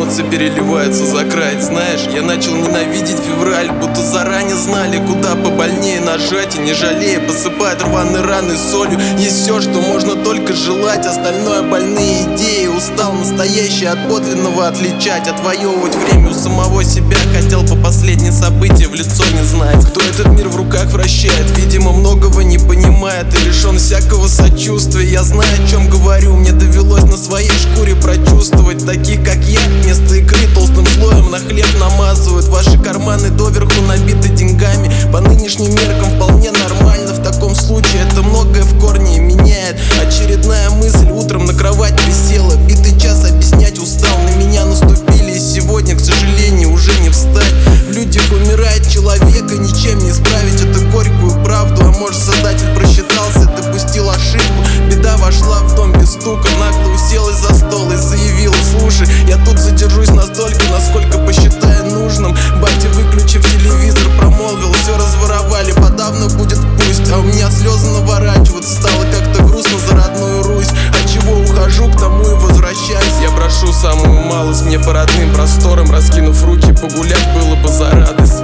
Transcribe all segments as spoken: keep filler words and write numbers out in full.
эмоции переливаются за край. Знаешь, я начал ненавидеть февраль, будто заранее знали, куда побольнее нажать. И не жалея посыпают рваные раны солью. Есть все, что можно только желать, остальное больные идеи. Устал настоящее от подлинного отличать, отвоевывать время у самого себя. Хотел по последние события в лицо не знать. Кто этот мир в руках вращает, видимо, многого не понимает и лишен всякого сочувствия. Я знаю, о чем говорю, мне довелось на своей шкуре прочувствовать. Таких, как я, вместо икры толстым слоем на хлеб намазывают. Ваши карманы доверху набиты деньгами. По нынешним меркам вполне нормально. В таком случае это многое в корне меняет. Очередная мысль утром на кровать присела. Битый час объяснять устал, на меня наступили. И сегодня, к сожалению, уже не встать. В людях умирает человек, и ничем не исправить эту горькую правду. А может, создатель просчитался, допустил ошибку. Беда вошла в дом без стука, нагло уселась за стол и заявила: слушай, я тут задержусь настолько, насколько посчитаю нужным. Батя, выключив телевизор, промолвил: все разворовали, подавно будет пусть. А у меня слезы наворачиваются, стало как-то грустно за родную Русь. От чего ухожу, к тому и возвращаюсь. Я прошу самую малость, мне по родным просторам, раскинув руки, погулять было бы за радость.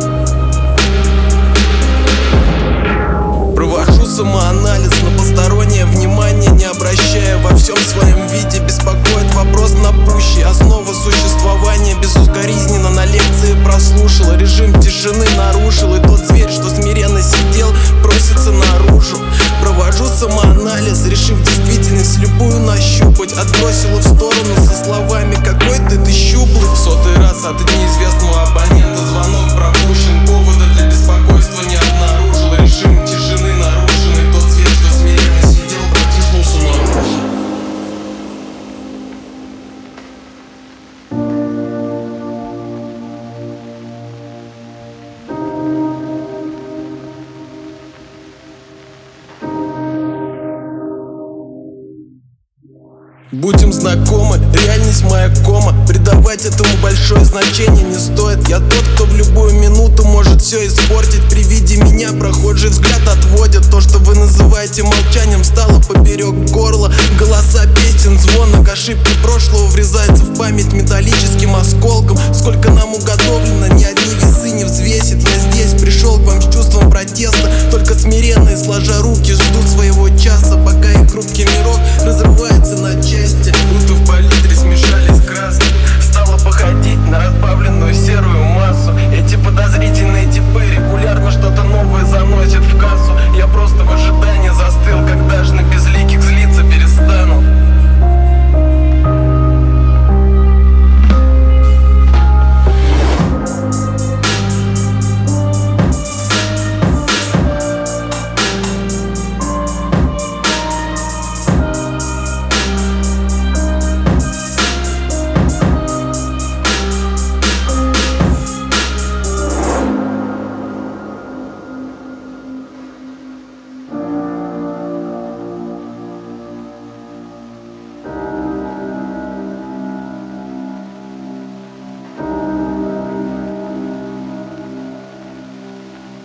Провожу самоанализ, на постороннее внимание не обращая. Во всем своем виде беспокоит вопрос напущий. Основа существования безукоризненно на лекции прослушала. Режим тишины нарушил, и тот зверь, что смиренно сидел, просится наружу. Провожу самоанализ, решив действительность слепую нащупать. Отбросила в сторону со словами: какой ты ты щуплый. В сотый раз от неизвестного абонента звонок пропущен. Повода для беспокойства не обнаружил. Режим тишины нарушен, и тот зверь, что смиренно сидел, протиснулся наружу. Будем знакомы, реальность моя кома. Придавать этому большое значение не стоит. Я тот, кто в любую минуту может все испортить. При виде меня прохожий взгляд отводят. То, что вы называете молчанием, стало поперек горла. Голоса песен, звонок, ошибки прошлого врезаются в память металлическим осколком. Сколько